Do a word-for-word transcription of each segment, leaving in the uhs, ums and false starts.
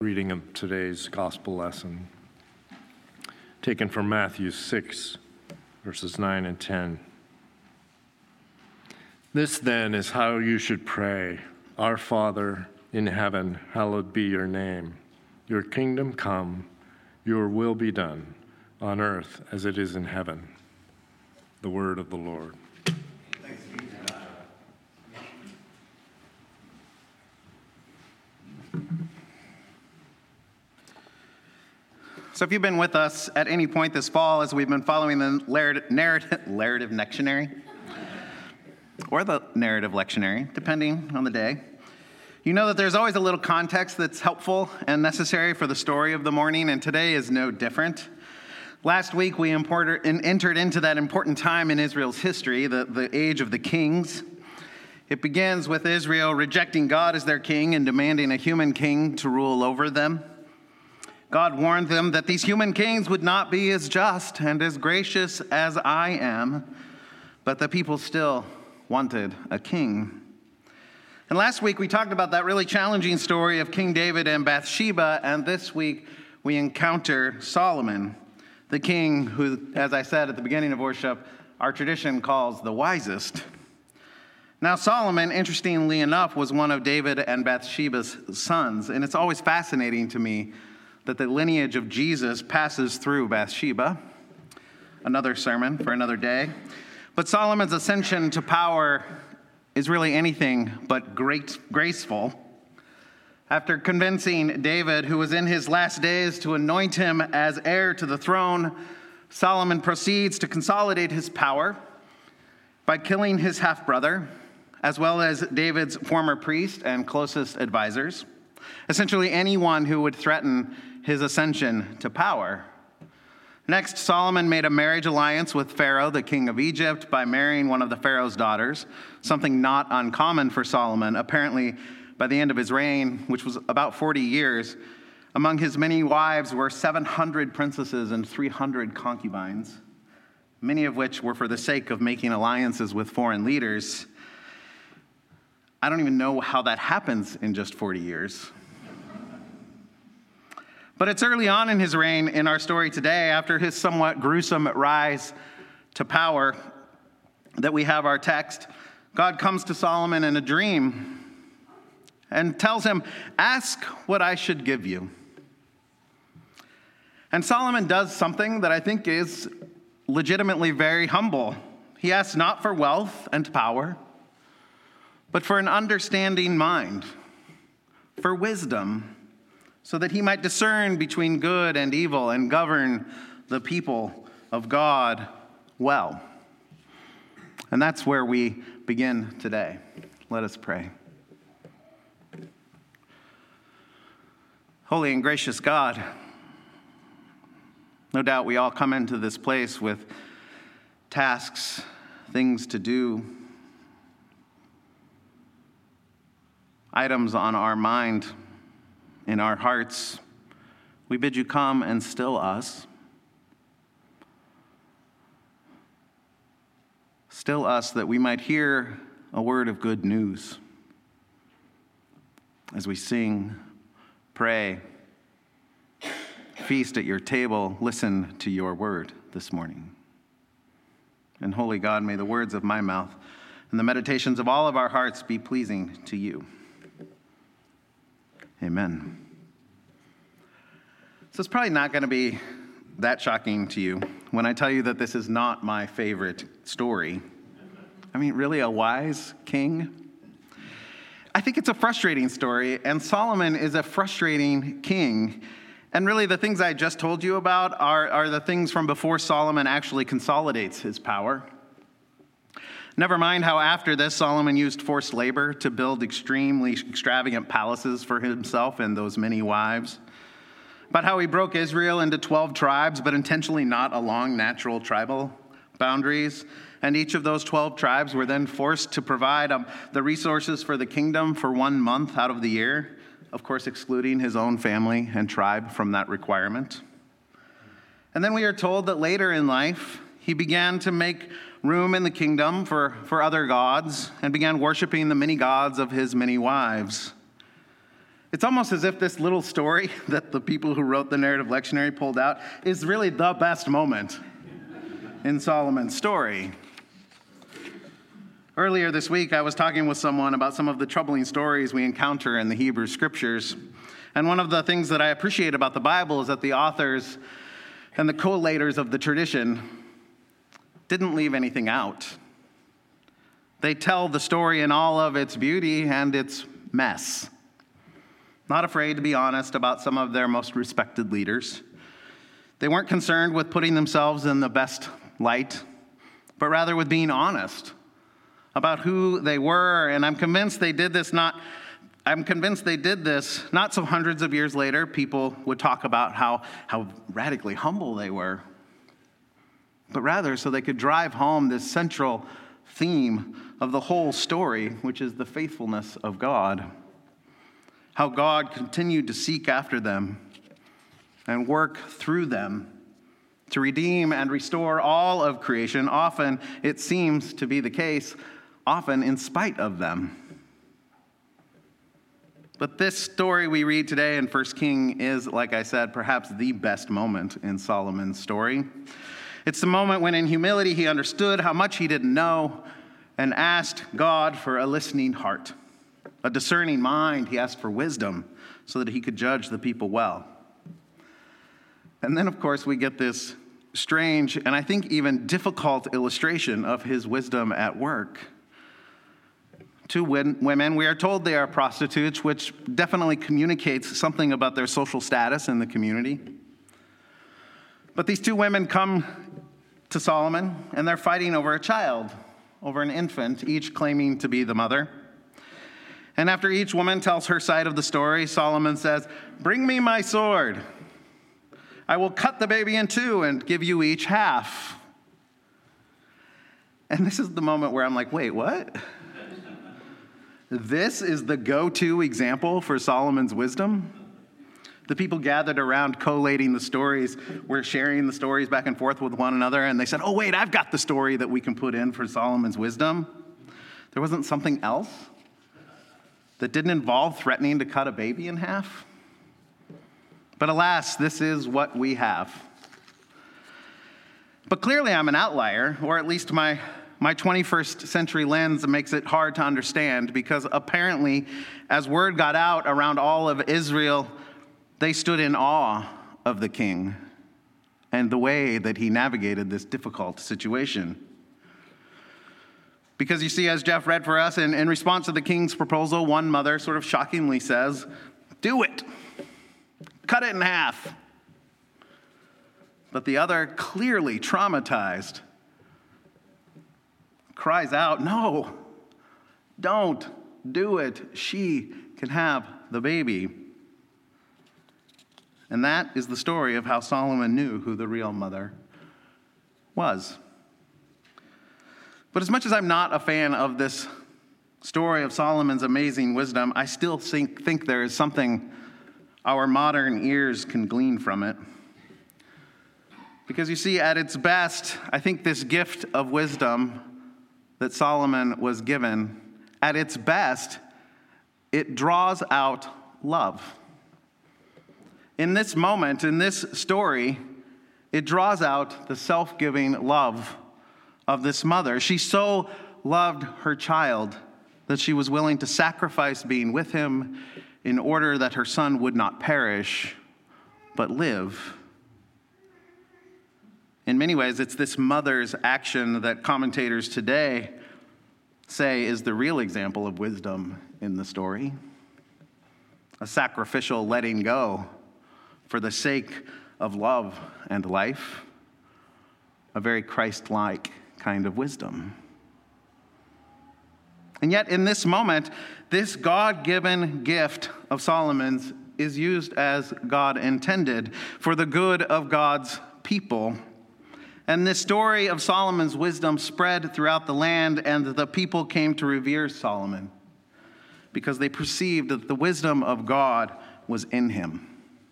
Reading of today's gospel lesson, taken from Matthew six, verses nine and ten. This then is how you should pray. Our Father in heaven, hallowed be your name. Your kingdom come, your will be done, on earth as it is in heaven. The word of the Lord. Thanks be to God. So if you've been with us at any point this fall as we've been following the narrative, narrative, narrative lectionary, or the narrative lectionary, depending on the day, you know that there's always a little context that's helpful and necessary for the story of the morning, and today is no different. Last week, we imported, entered into that important time in Israel's history, the, the age of the kings. It begins with Israel rejecting God as their king and demanding a human king to rule over them. God warned them that these human kings would not be as just and as gracious as I am, but the people still wanted a king. And last week we talked about that really challenging story of King David and Bathsheba, and this week we encounter Solomon, the king who, as I said at the beginning of worship, our tradition calls the wisest. Now Solomon, interestingly enough, was one of David and Bathsheba's sons, and it's always fascinating to me that the lineage of Jesus passes through Bathsheba. Another sermon for another day. But Solomon's ascension to power is really anything but great, graceful. After convincing David, who was in his last days, to anoint him as heir to the throne, Solomon proceeds to consolidate his power by killing his half-brother, as well as David's former priest and closest advisors. Essentially anyone who would threaten his ascension to power. Next, Solomon made a marriage alliance with Pharaoh, the king of Egypt, by marrying one of the Pharaoh's daughters, something not uncommon for Solomon. Apparently, by the end of his reign, which was about forty years, among his many wives were seven hundred princesses and three hundred concubines, many of which were for the sake of making alliances with foreign leaders. I don't even know how that happens in just forty years. But it's early on in his reign in our story today, after his somewhat gruesome rise to power, that we have our text. God comes to Solomon in a dream and tells him, "Ask what I should give you." And Solomon does something that I think is legitimately very humble. He asks not for wealth and power, but for an understanding mind, for wisdom, so that he might discern between good and evil and govern the people of God well. And that's where we begin today. Let us pray. Holy and gracious God, no doubt we all come into this place with tasks, things to do, items on our mind, in our hearts. We bid you come and still us. Still us that we might hear a word of good news as we sing, pray, feast at your table, listen to your word this morning. And holy God, may the words of my mouth and the meditations of all of our hearts be pleasing to you. Amen. So it's probably not going to be that shocking to you when I tell you that this is not my favorite story. I mean, really, a wise king? I think it's a frustrating story, and Solomon is a frustrating king. And really, the things I just told you about are, are the things from before Solomon actually consolidates his power. Never mind how after this, Solomon used forced labor to build extremely extravagant palaces for himself and those many wives. About how he broke Israel into twelve tribes, but intentionally not along natural tribal boundaries. And each of those twelve tribes were then forced to provide um, the resources for the kingdom for one month out of the year, of course excluding his own family and tribe from that requirement. And then we are told that later in life, he began to make room in the kingdom for, for other gods and began worshiping the many gods of his many wives. It's almost as if this little story that the people who wrote the narrative lectionary pulled out is really the best moment in Solomon's story. Earlier this week, I was talking with someone about some of the troubling stories we encounter in the Hebrew Scriptures. And one of the things that I appreciate about the Bible is that the authors and the collators of the tradition didn't leave anything out. They tell the story in all of its beauty and its mess. Not afraid to be honest about some of their most respected leaders. They weren't concerned with putting themselves in the best light, but rather with being honest about who they were. And I'm convinced they did this not, I'm convinced they did this not so hundreds of years later, people would talk about how, how radically humble they were, but rather so they could drive home this central theme of the whole story, which is the faithfulness of God. How God continued to seek after them and work through them to redeem and restore all of creation. Often, it seems to be the case, often in spite of them. But this story we read today in First Kings is, like I said, perhaps the best moment in Solomon's story. It's the moment when in humility he understood how much he didn't know and asked God for a listening heart, a discerning mind. He asked for wisdom so that he could judge the people well. And then, of course, we get this strange and I think even difficult illustration of his wisdom at work. Two women, we are told they are prostitutes, which definitely communicates something about their social status in the community. But these two women come to Solomon, and they're fighting over a child, over an infant, each claiming to be the mother. And after each woman tells her side of the story, Solomon says, "Bring me my sword. I will cut the baby in two and give you each half." And this is the moment where I'm like, wait, what? This is the go-to example for Solomon's wisdom? The people gathered around collating the stories were sharing the stories back and forth with one another, and they said, oh, wait, I've got the story that we can put in for Solomon's wisdom. There wasn't something else that didn't involve threatening to cut a baby in half? But alas, this is what we have. But clearly I'm an outlier, or at least my My twenty-first century lens makes it hard to understand, because apparently, as word got out around all of Israel, they stood in awe of the king and the way that he navigated this difficult situation. Because you see, as Jeff read for us, in, in response to the king's proposal, one mother sort of shockingly says, "Do it. Cut it in half." But the other, clearly traumatized, cries out, "No, don't do it. She can have the baby." And that is the story of how Solomon knew who the real mother was. But as much as I'm not a fan of this story of Solomon's amazing wisdom, I still think, think there is something our modern ears can glean from it. Because you see, at its best, I think this gift of wisdom that Solomon was given, at its best, it draws out love. In this moment, in this story, it draws out the self-giving love of this mother. She so loved her child that she was willing to sacrifice being with him in order that her son would not perish, but live. In many ways, it's this mother's action that commentators today say is the real example of wisdom in the story. A sacrificial letting go for the sake of love and life. A very Christ-like kind of wisdom. And yet, in this moment, this God-given gift of Solomon's is used as God intended for the good of God's people. And this story of Solomon's wisdom spread throughout the land, and the people came to revere Solomon because they perceived that the wisdom of God was in him.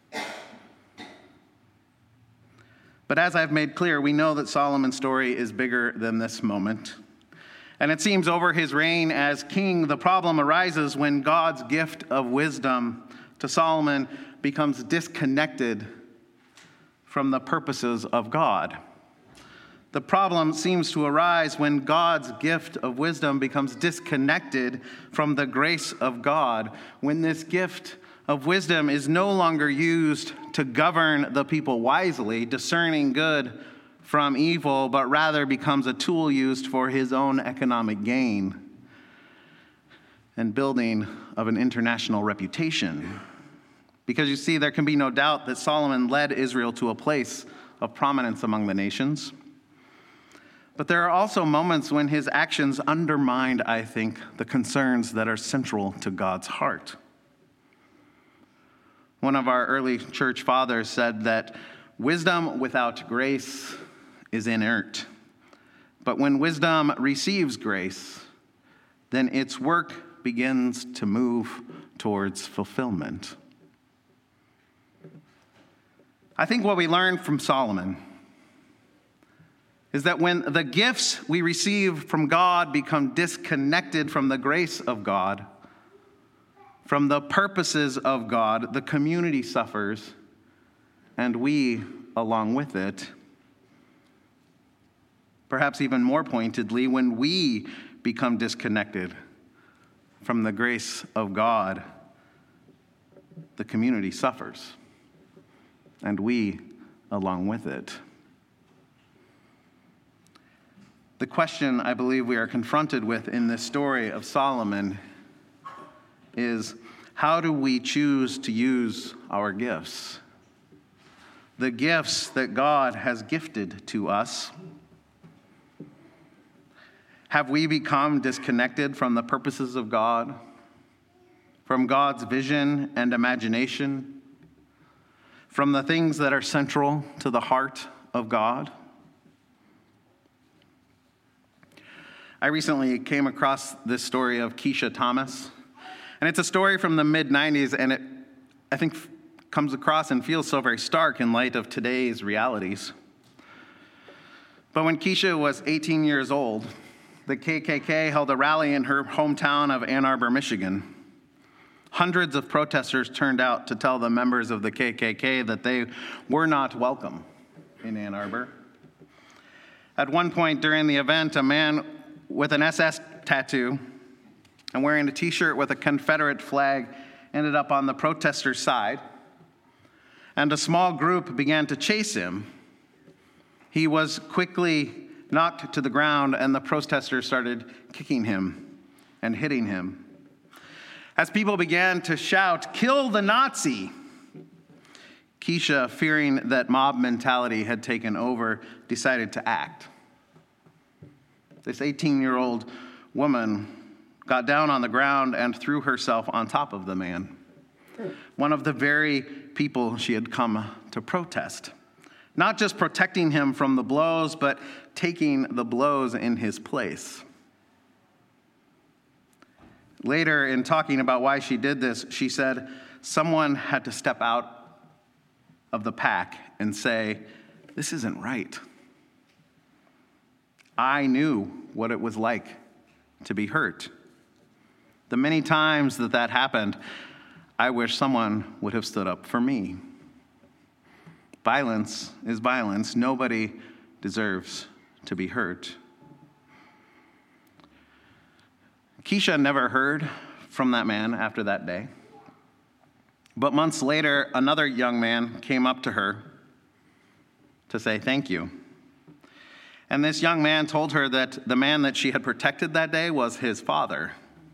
But as I've made clear, we know that Solomon's story is bigger than this moment. And it seems over his reign as king, the problem arises when God's gift of wisdom to Solomon becomes disconnected from the purposes of God. The problem seems to arise when God's gift of wisdom becomes disconnected from the grace of God, when this gift of wisdom is no longer used to govern the people wisely, discerning good from evil, but rather becomes a tool used for his own economic gain and building of an international reputation. Because you see, there can be no doubt that Solomon led Israel to a place of prominence among the nations. But there are also moments when his actions undermined, I think, the concerns that are central to God's heart. One of our early church fathers said that wisdom without grace is inert. But when wisdom receives grace, then its work begins to move towards fulfillment. I think what we learned from Solomon is that when the gifts we receive from God become disconnected from the grace of God, from the purposes of God, the community suffers, and we along with it. Perhaps even more pointedly, when we become disconnected from the grace of God, the community suffers, and we along with it. The question I believe we are confronted with in this story of Solomon is, how do we choose to use our gifts? The gifts that God has gifted to us. Have we become disconnected from the purposes of God, from God's vision and imagination, from the things that are central to the heart of God? I recently came across this story of Keisha Thomas, and it's a story from the mid nineties, and it, I think, comes across and feels so very stark in light of today's realities. But when Keisha was eighteen years old, the K K K held a rally in her hometown of Ann Arbor, Michigan. Hundreds of protesters turned out to tell the members of the K K K that they were not welcome in Ann Arbor. At one point during the event, a man with an S S tattoo and wearing a t-shirt with a Confederate flag ended up on the protesters' side, and a small group began to chase him. He was quickly knocked to the ground, and the protesters started kicking him and hitting him. As people began to shout, "Kill the Nazi!" Keisha, fearing that mob mentality had taken over, decided to act. This eighteen-year-old woman got down on the ground and threw herself on top of the man, one of the very people she had come to protest. Not just protecting him from the blows, but taking the blows in his place. Later, in talking about why she did this, she said, someone had to step out of the pack and say, "This isn't right." I knew what it was like to be hurt. The many times that that happened, I wish someone would have stood up for me. Violence is violence. Nobody deserves to be hurt. Keisha never heard from that man after that day. But months later, another young man came up to her to say thank you. And this young man told her that the man that she had protected that day was his father.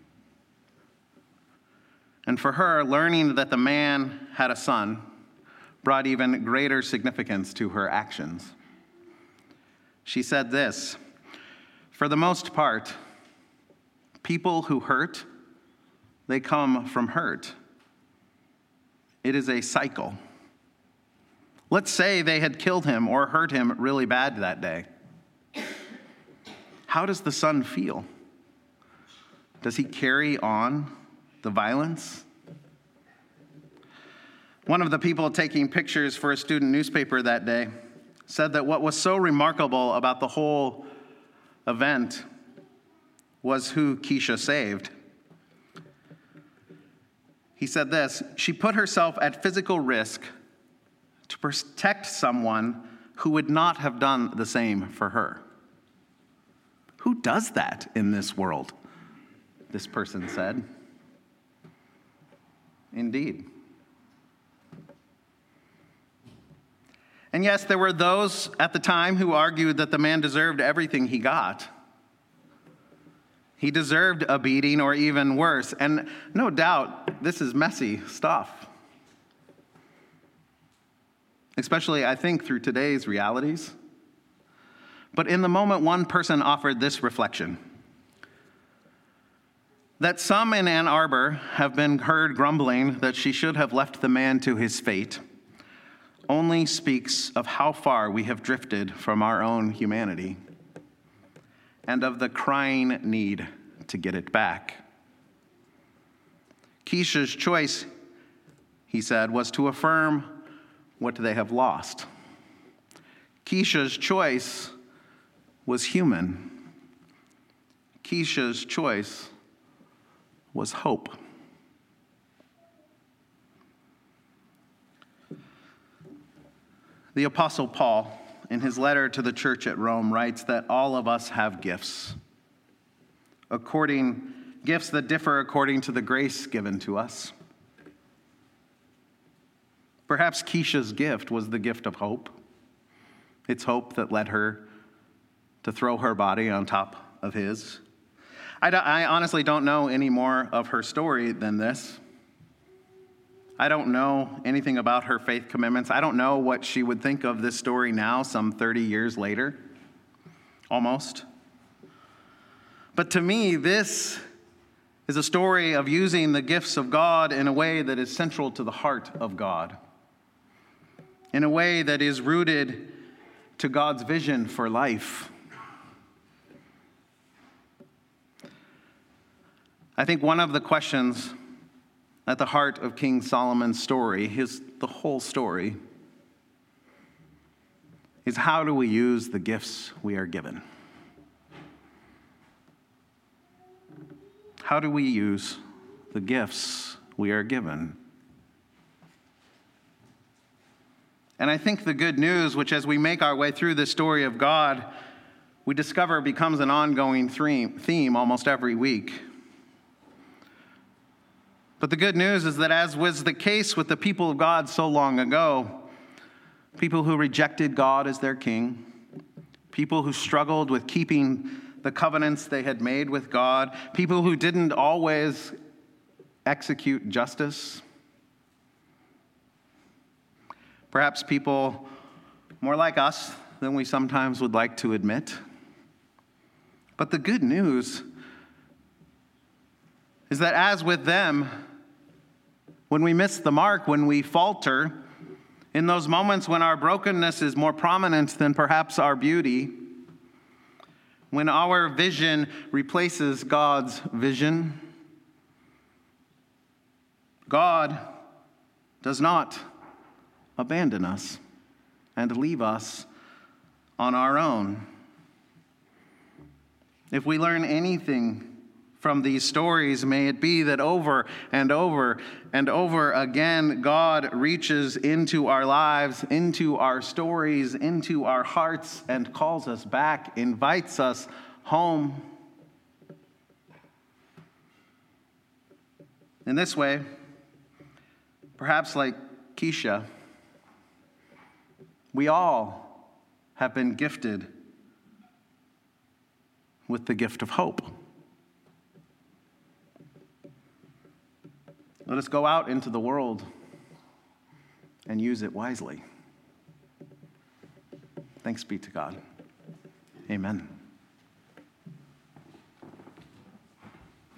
And for her, learning that the man had a son brought even greater significance to her actions. She said this, "For the most part, people who hurt, they come from hurt. It is a cycle. Let's say they had killed him or hurt him really bad that day. How does the son feel? Does he carry on the violence?" One of the people taking pictures for a student newspaper that day said that what was so remarkable about the whole event was who Keisha saved. He said this: she put herself at physical risk to protect someone who would not have done the same for her. Who does that in this world? This person said. Indeed. And yes, there were those at the time who argued that the man deserved everything he got. He deserved a beating or even worse. And no doubt, this is messy stuff. Especially, I think, through today's realities. But in the moment, one person offered this reflection: that some in Ann Arbor have been heard grumbling that she should have left the man to his fate only speaks of how far we have drifted from our own humanity and of the crying need to get it back. Keisha's choice, he said, was to affirm what they have lost. Keisha's choice was human. Keisha's choice was hope. The Apostle Paul, in his letter to the church at Rome, writes that all of us have gifts, according gifts that differ according to the grace given to us. Perhaps Keisha's gift was the gift of hope. It's hope that led her to throw her body on top of his. I, I honestly don't know any more of her story than this. I don't know anything about her faith commitments. I don't know what she would think of this story now, some thirty years later, almost. But to me, this is a story of using the gifts of God in a way that is central to the heart of God, in a way that is rooted to God's vision for life. I think one of the questions at the heart of King Solomon's story, his the whole story, is how do we use the gifts we are given? How do we use the gifts we are given? And I think the good news, which as we make our way through the story of God, we discover becomes an ongoing theme almost every week. But the good news is that, as was the case with the people of God so long ago, people who rejected God as their king, people who struggled with keeping the covenants they had made with God, people who didn't always execute justice, perhaps people more like us than we sometimes would like to admit. But the good news is that, as with them, when we miss the mark, when we falter, in those moments when our brokenness is more prominent than perhaps our beauty, when our vision replaces God's vision, God does not abandon us and leave us on our own. If we learn anything from these stories, may it be that over and over and over again, God reaches into our lives, into our stories, into our hearts, and calls us back, invites us home. In this way, perhaps like Keisha, we all have been gifted with the gift of hope. Let us go out into the world and use it wisely. Thanks be to God. Amen.